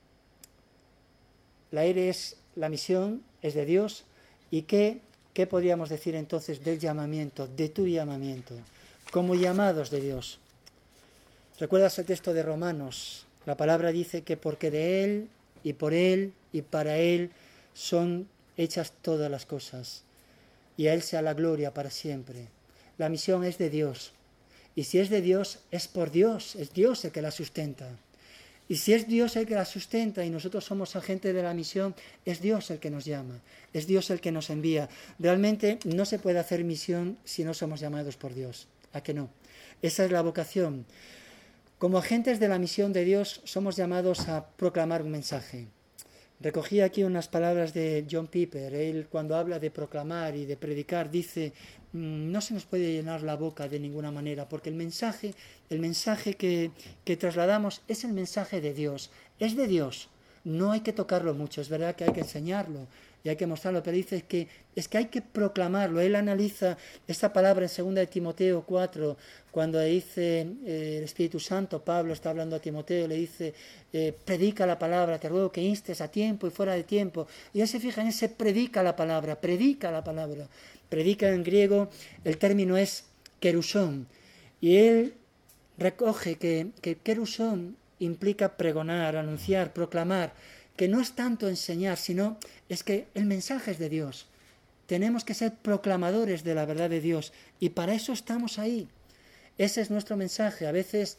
la E R E es la misión, es de Dios, ¿y qué, qué podríamos decir entonces del llamamiento, de tu llamamiento? Como llamados de Dios. ¿Recuerdas el texto de Romanos? La palabra dice que porque de Él, y por Él, y para Él son hechas todas las cosas. Y a Él sea la gloria para siempre. La misión es de Dios. Y si es de Dios, es por Dios. Es Dios el que la sustenta. Y si es Dios el que la sustenta y nosotros somos agentes de la misión, es Dios el que nos llama. Es Dios el que nos envía. Realmente no se puede hacer misión si no somos llamados por Dios. ¿A que no? Esa es la vocación. Como agentes de la misión de Dios somos llamados a proclamar un mensaje. Recogí aquí unas palabras de John Piper. Él, cuando habla de proclamar y de predicar, dice, no se nos puede llenar la boca de ninguna manera, porque el mensaje, el mensaje que, que trasladamos es el mensaje de Dios. Es de Dios. No hay que tocarlo mucho. Es verdad que hay que enseñarlo y hay que mostrarlo, pero dice que es que hay que proclamarlo. Él analiza esta palabra en segunda de Timoteo cuatro, cuando dice eh, el Espíritu Santo, Pablo está hablando a Timoteo, le dice, eh, predica la palabra, te ruego que instes a tiempo y fuera de tiempo. Y él se fija en ese predica la palabra, predica la palabra. Predica en griego, el término es kerusón. Y él recoge que, que kerusón implica pregonar, anunciar, proclamar, que no es tanto enseñar, sino es que el mensaje es de Dios. Tenemos que ser proclamadores de la verdad de Dios y para eso estamos ahí. Ese es nuestro mensaje. A veces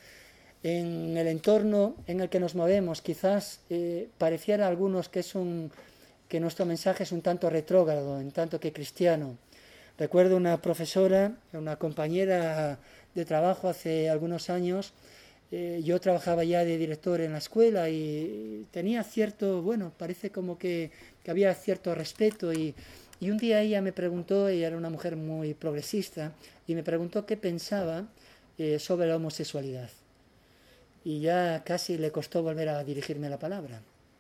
en el entorno en el que nos movemos quizás eh, pareciera a algunos que, es un, que nuestro mensaje es un tanto retrógrado, en tanto que cristiano. Recuerdo una profesora, una compañera de trabajo hace algunos años. Eh, yo trabajaba ya de director en la escuela y tenía cierto, bueno, parece como que, que había cierto respeto y, y un día ella me preguntó, ella era una mujer muy progresista, y me preguntó qué pensaba eh, sobre la homosexualidad. Y ya casi le costó volver a dirigirme la palabra.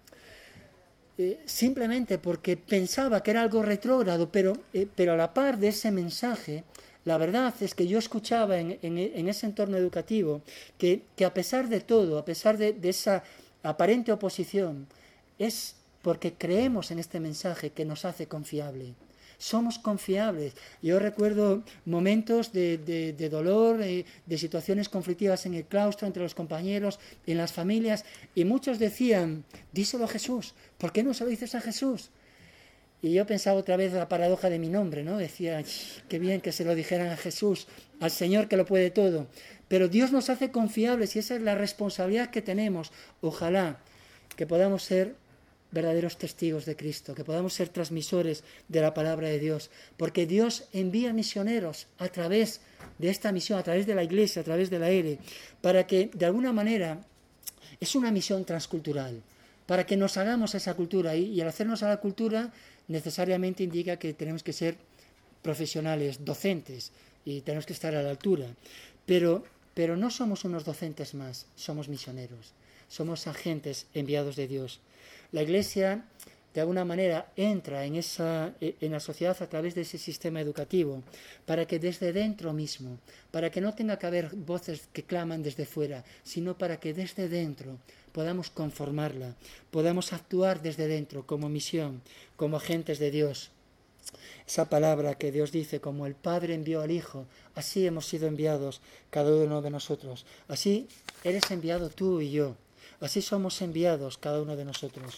Eh, simplemente porque pensaba que era algo retrógrado, pero, eh, pero a la par de ese mensaje, la verdad es que yo escuchaba en, en, en ese entorno educativo que, que a pesar de todo, a pesar de, de esa aparente oposición, es porque creemos en este mensaje que nos hace confiable. Somos confiables. Yo recuerdo momentos de, de, de dolor, eh, de situaciones conflictivas en el claustro, entre los compañeros, en las familias, y muchos decían, díselo a Jesús, ¿por qué no se lo dices a Jesús? Y yo pensaba otra vez la paradoja de mi nombre, ¿no? Decía, qué bien que se lo dijeran a Jesús, al Señor que lo puede todo. Pero Dios nos hace confiables y esa es la responsabilidad que tenemos. Ojalá que podamos ser verdaderos testigos de Cristo, que podamos ser transmisores de la palabra de Dios, porque Dios envía misioneros a través de esta misión, a través de la Iglesia, a través de la E R E, para que de alguna manera es una misión transcultural, para que nos hagamos esa cultura y, y al hacernos a la cultura necesariamente indica que tenemos que ser profesionales, docentes y tenemos que estar a la altura, pero, pero no somos unos docentes más, somos misioneros. somos agentes enviados de Dios. La Iglesia, de alguna manera, entra en, esa, en la sociedad a través de ese sistema educativo, para que desde dentro mismo, para que no tenga que haber voces que claman desde fuera, sino para que desde dentro podamos conformarla, podamos actuar desde dentro como misión, como agentes de Dios. Esa palabra que Dios dice, como el Padre envió al Hijo, así hemos sido enviados cada uno de nosotros. Así eres enviado tú y yo. Así somos enviados cada uno de nosotros.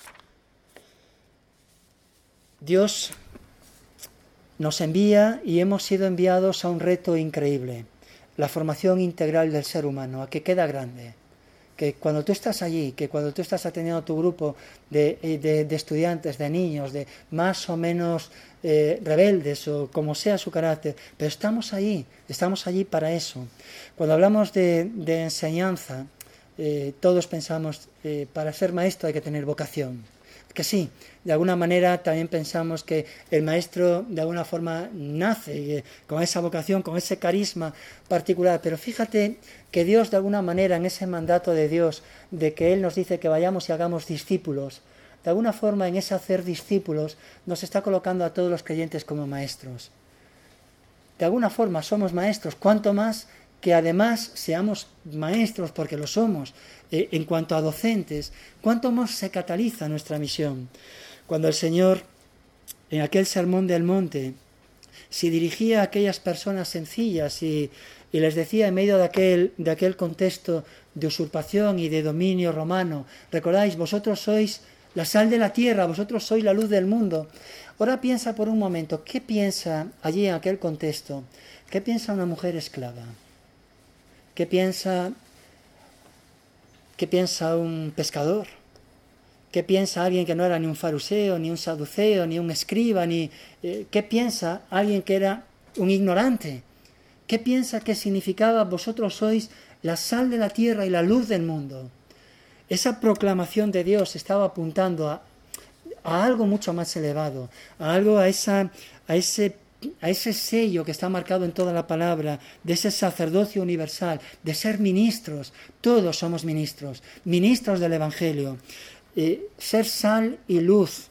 Dios nos envía y hemos sido enviados a un reto increíble, la formación integral del ser humano, a que queda grande. Que cuando tú estás allí, que cuando tú estás atendiendo a tu grupo de, de, de estudiantes, de niños, de más o menos eh, rebeldes o como sea su carácter, pero estamos allí, estamos allí para eso. Cuando hablamos de, de enseñanza, eh, todos pensamos, eh, para ser maestro hay que tener vocación. Que sí, de alguna manera también pensamos que el maestro de alguna forma nace eh, con esa vocación, con ese carisma particular, pero fíjate que Dios de alguna manera en ese mandato de Dios, de que Él nos dice que vayamos y hagamos discípulos, de alguna forma en ese hacer discípulos nos está colocando a todos los creyentes como maestros. De alguna forma somos maestros, cuanto más que además seamos maestros, porque lo somos, eh, en cuanto a docentes, cuánto más se cataliza nuestra misión. Cuando el Señor, en aquel sermón del monte, se dirigía a aquellas personas sencillas y, y les decía en medio de aquel, de aquel contexto de usurpación y de dominio romano, recordáis, vosotros sois la sal de la tierra, vosotros sois la luz del mundo. Ahora piensa por un momento, ¿qué piensa allí en aquel contexto? ¿Qué piensa una mujer esclava? ¿Qué piensa, qué piensa un pescador? ¿Qué piensa alguien que no era ni un fariseo, ni un saduceo, ni un escriba? Ni, eh, ¿Qué piensa alguien que era un ignorante? ¿Qué piensa que significaba vosotros sois la sal de la tierra y la luz del mundo? Esa proclamación de Dios estaba apuntando a, a algo mucho más elevado, a algo, a, esa, a ese a ese sello que está marcado en toda la palabra, de ese sacerdocio universal, de ser ministros. Todos somos ministros, ministros del Evangelio. Eh, ser sal y luz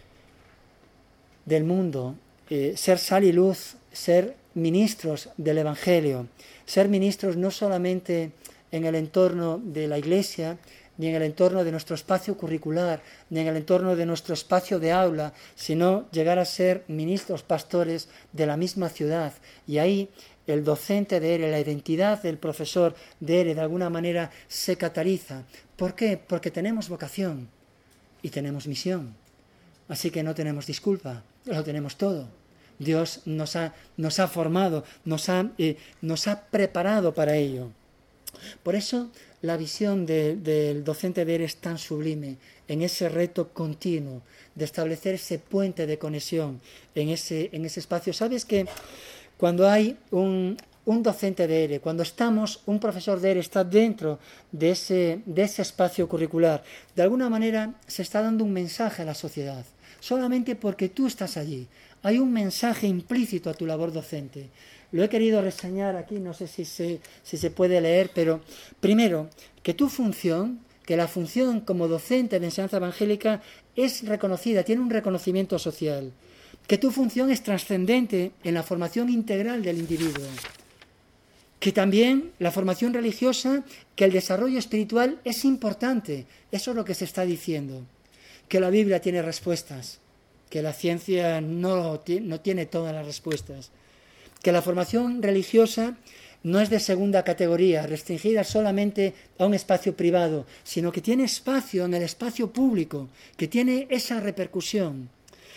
del mundo, eh, ser sal y luz, ser ministros del Evangelio, ser ministros no solamente en el entorno de la Iglesia, ni en el entorno de nuestro espacio curricular, ni en el entorno de nuestro espacio de aula, sino llegar a ser ministros pastores de la misma ciudad. Y ahí el docente de ERE, la identidad del profesor de ERE, de alguna manera se cataliza. ¿Por qué? Porque tenemos vocación y tenemos misión. Así que no tenemos disculpa, lo tenemos todo. Dios nos ha, nos ha formado, nos ha, eh, nos ha preparado para ello. Por eso la visión de, del docente de ERE es tan sublime, en ese reto continuo de establecer ese puente de conexión en ese, en ese espacio. ¿Sabes que cuando hay un, un docente de ERE, cuando estamos, un profesor de ERE está dentro de ese, de ese espacio curricular, de alguna manera se está dando un mensaje a la sociedad, solamente porque tú estás allí? Hay un mensaje implícito a tu labor docente. Lo he querido reseñar aquí, no sé si se, si se puede leer, pero primero, que tu función, que la función como docente de enseñanza evangélica es reconocida, tiene un reconocimiento social, que tu función es trascendente en la formación integral del individuo, que también la formación religiosa, que el desarrollo espiritual es importante, eso es lo que se está diciendo, que la Biblia tiene respuestas, que la ciencia no, no tiene todas las respuestas, que la formación religiosa no es de segunda categoría, restringida solamente a un espacio privado, sino que tiene espacio en el espacio público, que tiene esa repercusión.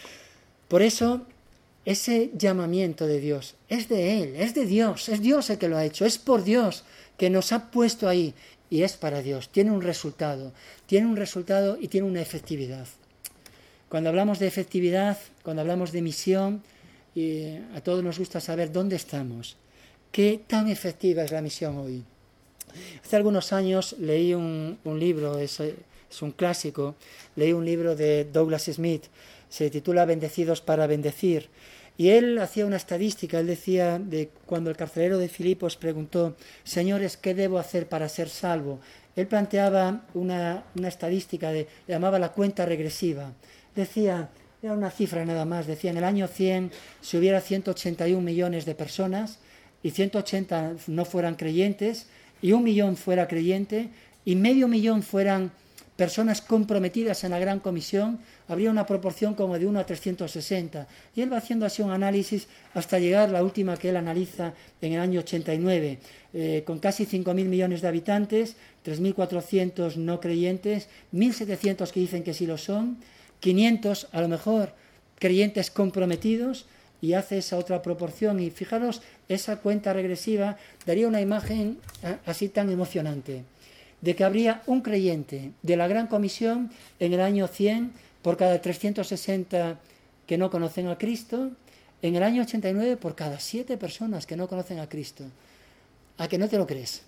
Por eso, ese llamamiento de Dios es de Él, es de Dios, es Dios el que lo ha hecho, es por Dios que nos ha puesto ahí y es para Dios, tiene un resultado, tiene un resultado y tiene una efectividad. Cuando hablamos de efectividad, cuando hablamos de misión, y a todos nos gusta saber dónde estamos, qué tan efectiva es la misión hoy. Hace algunos años leí un, un libro, es, es un clásico, leí un libro de Douglas Smith, se titula Bendecidos para bendecir, y él hacía una estadística, él decía, de cuando el carcelero de Filipos preguntó, señores, ¿qué debo hacer para ser salvo? él planteaba una, una estadística, de, le llamaba la cuenta regresiva. Decía, era una cifra nada más, decía en el año cien, si hubiera ciento ochenta y un millones de personas y ciento ochenta no fueran creyentes y un millón fuera creyente y medio millón fueran personas comprometidas en la Gran Comisión, habría una proporción como de uno a trescientos sesenta. Y él va haciendo así un análisis hasta llegar a la última que él analiza en el año ochenta y nueve, eh, con casi cinco mil millones de habitantes, tres mil cuatrocientos no creyentes, mil setecientos que dicen que sí lo son, quinientos a lo mejor creyentes comprometidos, y hace esa otra proporción. Y fijaros, esa cuenta regresiva daría una imagen así tan emocionante, de que habría un creyente de la Gran Comisión en el año cien por cada trescientos sesenta que no conocen a Cristo, en el año ochenta y nueve por cada siete personas que no conocen a Cristo. ¿A que no te lo crees?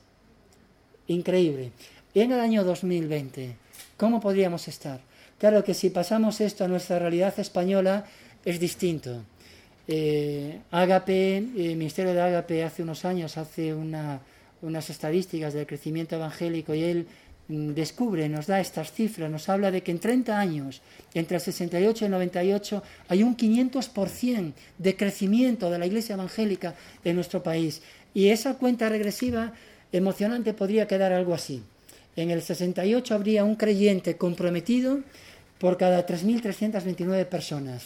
Increíble. Y en el año dos mil veinte, ¿cómo podríamos estar? Claro que si pasamos esto a nuestra realidad española es distinto. Eh, Ágape, el Ministerio de Ágape hace unos años hace una... unas estadísticas del crecimiento evangélico y él descubre, nos da estas cifras, nos habla de que en treinta años, entre el sesenta y ocho y el noventa y ocho, hay un quinientos por ciento de crecimiento de la iglesia evangélica en nuestro país. Y esa cuenta regresiva emocionante podría quedar algo así. En el sesenta y ocho habría un creyente comprometido por cada tres mil trescientas veintinueve personas.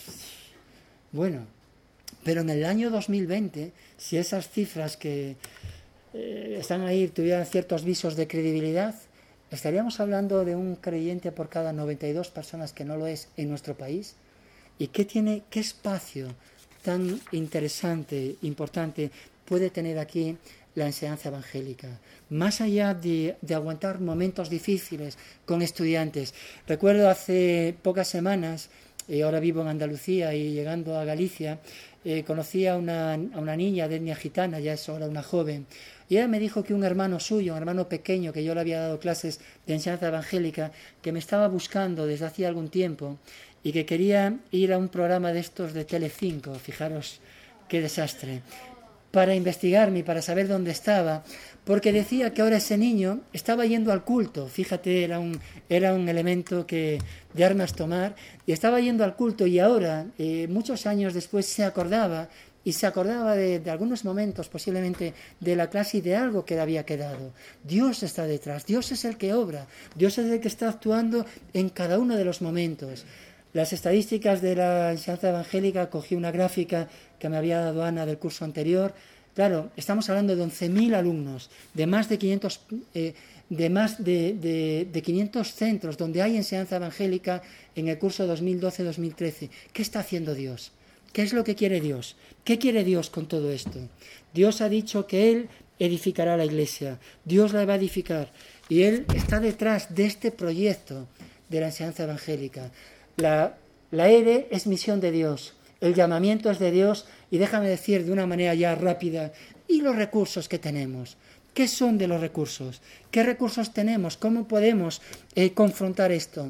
Bueno, pero en el año dos mil veinte, si esas cifras que Eh, están ahí, tuvieran ciertos visos de credibilidad, estaríamos hablando de un creyente por cada noventa y dos personas que no lo es en nuestro país. ¿Y qué tiene, qué espacio tan interesante, importante puede tener aquí la enseñanza evangélica? Más allá de, de aguantar momentos difíciles con estudiantes. Recuerdo hace pocas semanas, y ahora vivo en Andalucía y llegando a Galicia, eh, conocí a una, a una niña de etnia gitana, ya es ahora una joven, y ella me dijo que un hermano suyo, un hermano pequeño, que yo le había dado clases de enseñanza evangélica, que me estaba buscando desde hacía algún tiempo y que quería ir a un programa de estos de Telecinco, fijaros qué desastre, para investigarme y para saber dónde estaba, porque decía que ahora ese niño estaba yendo al culto, fíjate, era un, era un elemento que, de armas tomar, y estaba yendo al culto y ahora, eh, muchos años después, se acordaba, y se acordaba de, de algunos momentos, posiblemente de la clase y de algo que le había quedado. Dios está detrás, Dios es el que obra, Dios es el que está actuando en cada uno de los momentos. Las estadísticas de la enseñanza evangélica, cogí una gráfica que me había dado Ana del curso anterior. Claro, estamos hablando de once mil alumnos, de más de quinientos, eh, de más de, de, de quinientos centros donde hay enseñanza evangélica en el curso dos mil doce dos mil trece. ¿Qué está haciendo Dios? ¿Qué es lo que quiere Dios? ¿Qué quiere Dios con todo esto? Dios ha dicho que Él edificará la iglesia, Dios la va a edificar, y Él está detrás de este proyecto de la enseñanza evangélica. La, la E D E es misión de Dios, el llamamiento es de Dios, y déjame decir de una manera ya rápida, ¿y los recursos que tenemos? ¿Qué son de los recursos? ¿Qué recursos tenemos? ¿Cómo podemos eh, confrontar esto?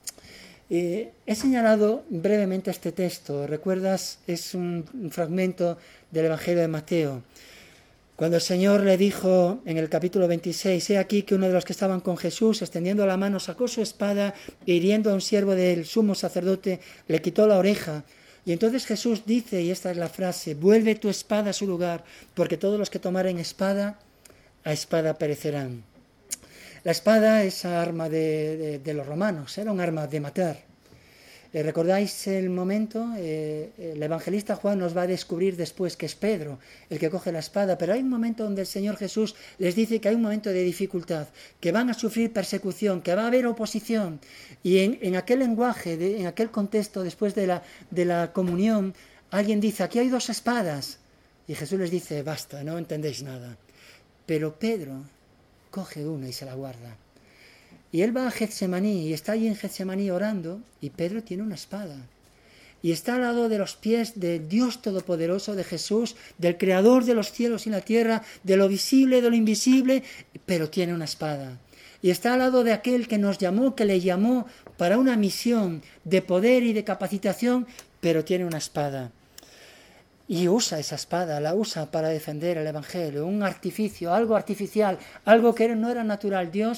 Eh, he señalado brevemente este texto. ¿Recuerdas? Es un, un fragmento del Evangelio de Mateo. Cuando el Señor le dijo en el capítulo veintiséis, he aquí que uno de los que estaban con Jesús, extendiendo la mano, sacó su espada e hiriendo a un siervo del sumo sacerdote, le quitó la oreja. Y entonces Jesús dice, y esta es la frase, vuelve tu espada a su lugar, porque todos los que tomaren espada, a espada perecerán. La espada, esa arma de, de, de los romanos, era un arma de matar. Eh, ¿Recordáis el momento? Eh, el evangelista Juan nos va a descubrir después que es Pedro el que coge la espada, pero hay un momento donde el Señor Jesús les dice que hay un momento de dificultad, que van a sufrir persecución, que va a haber oposición. Y en, en aquel lenguaje, de, en aquel contexto, después de la, de la comunión, alguien dice, aquí hay dos espadas. Y Jesús les dice, basta, no entendéis nada. Pero Pedro coge una y se la guarda. Y él va a Getsemaní y está allí en Getsemaní orando y Pedro tiene una espada. Y está al lado de los pies del Dios Todopoderoso, de Jesús, del Creador de los cielos y la tierra, de lo visible, de lo invisible, pero tiene una espada. Y está al lado de aquel que nos llamó, que le llamó para una misión de poder y de capacitación, pero tiene una espada. Y usa esa espada, la usa para defender el Evangelio, un artificio, algo artificial, algo que no era natural. Dios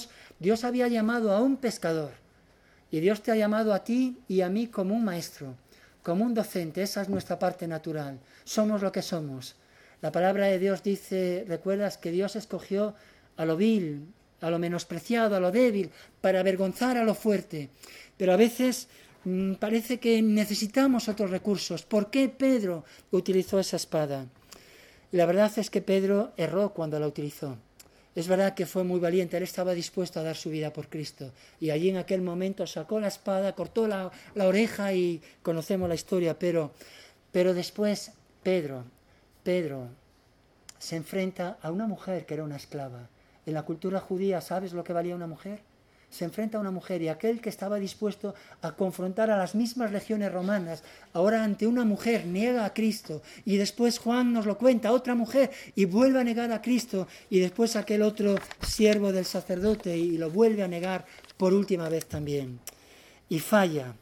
Dios había llamado a un pescador y Dios te ha llamado a ti y a mí como un maestro, como un docente. Esa es nuestra parte natural. Somos lo que somos. La palabra de Dios dice, recuerdas que Dios escogió a lo vil, a lo menospreciado, a lo débil, para avergonzar a lo fuerte. Pero a veces mmm, parece que necesitamos otros recursos. ¿Por qué Pedro utilizó esa espada? Y la verdad es que Pedro erró cuando la utilizó. Es verdad que fue muy valiente, él estaba dispuesto a dar su vida por Cristo. Y allí en aquel momento sacó la espada, cortó la, la oreja y conocemos la historia. Pero, pero después Pedro, Pedro se enfrenta a una mujer que era una esclava. En la cultura judía, ¿sabes lo que valía una mujer? Se enfrenta a una mujer y aquel que estaba dispuesto a confrontar a las mismas legiones romanas, ahora ante una mujer niega a Cristo, y después Juan nos lo cuenta, otra mujer, y vuelve a negar a Cristo, y después aquel otro siervo del sacerdote y lo vuelve a negar por última vez también. Y falla.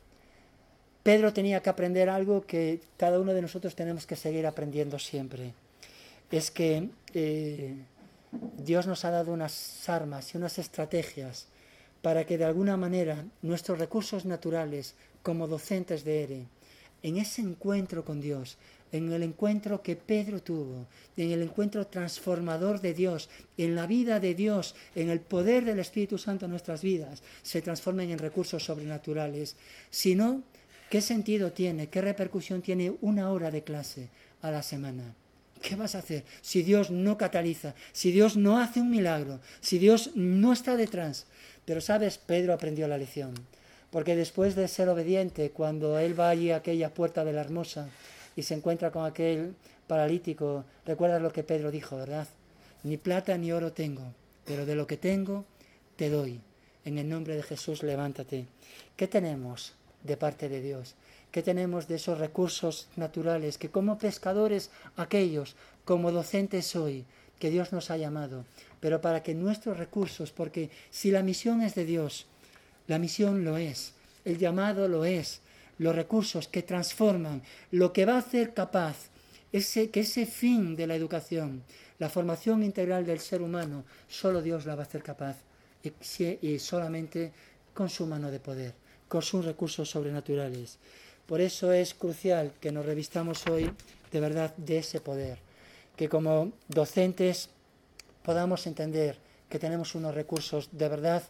Pedro tenía que aprender algo que cada uno de nosotros tenemos que seguir aprendiendo siempre. Es que eh, Dios nos ha dado unas armas y unas estrategias para que de alguna manera nuestros recursos naturales como docentes de E R E, en ese encuentro con Dios, en el encuentro que Pedro tuvo, en el encuentro transformador de Dios, en la vida de Dios, en el poder del Espíritu Santo en nuestras vidas, se transformen en recursos sobrenaturales. Si no, ¿qué sentido tiene, qué repercusión tiene una hora de clase a la semana? ¿Qué vas a hacer si Dios no cataliza, si Dios no hace un milagro, si Dios no está detrás? Pero, ¿sabes? Pedro aprendió la lección, porque después de ser obediente, cuando él va allí a aquella puerta de la Hermosa y se encuentra con aquel paralítico, recuerdas lo que Pedro dijo, ¿verdad? Ni plata ni oro tengo, pero de lo que tengo te doy. En el nombre de Jesús, levántate. ¿Qué tenemos de parte de Dios? ¿Qué tenemos de esos recursos naturales que como pescadores aquellos, como docentes hoy, que Dios nos ha llamado? Pero para que nuestros recursos, porque si la misión es de Dios, la misión lo es, el llamado lo es, los recursos que transforman, lo que va a hacer capaz, ese, que ese fin de la educación, la formación integral del ser humano, solo Dios la va a hacer capaz y, y solamente con su mano de poder, con sus recursos sobrenaturales. Por eso es crucial que nos revistamos hoy de verdad de ese poder, que como docentes podamos entender que tenemos unos recursos de verdad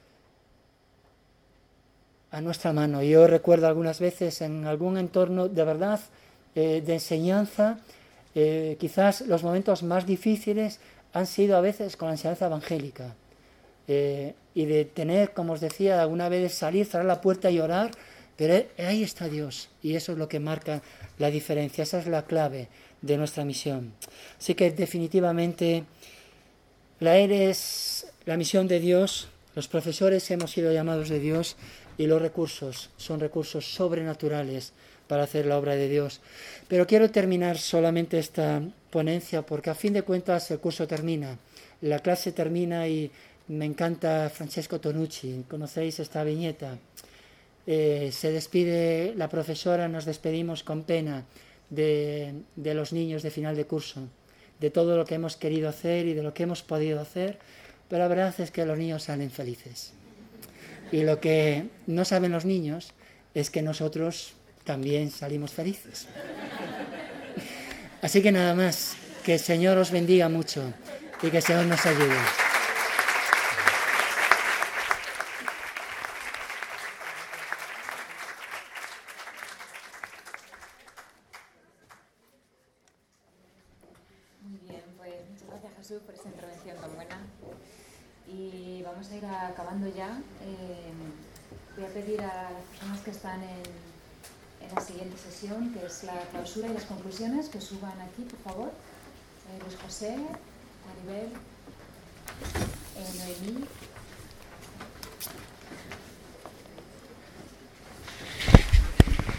a nuestra mano. Yo recuerdo algunas veces en algún entorno de verdad eh, de enseñanza, eh, quizás los momentos más difíciles han sido a veces con la enseñanza evangélica. Eh, y de tener, como os decía, alguna vez salir, cerrar la puerta y orar, pero ahí está Dios y eso es lo que marca la diferencia, esa es la clave de nuestra misión. Así que definitivamente la E R E es la misión de Dios, los profesores hemos sido llamados de Dios y los recursos son recursos sobrenaturales para hacer la obra de Dios. Pero quiero terminar solamente esta ponencia porque a fin de cuentas el curso termina, la clase termina y me encanta Francesco Tonucci, conocéis esta viñeta. Eh, se despide la profesora, nos despedimos con pena de, de los niños de final de curso, de todo lo que hemos querido hacer y de lo que hemos podido hacer, pero la verdad es que los niños salen felices. Y lo que no saben los niños es que nosotros también salimos felices. Así que nada más, que el Señor os bendiga mucho y que el Señor nos ayude. Por esa intervención tan buena y vamos a ir acabando ya. Eh, voy a pedir a las personas que están en, en la siguiente sesión, que es la clausura y las conclusiones, que suban aquí, por favor. Eh, Luis José, Maribel, eh, Noemí.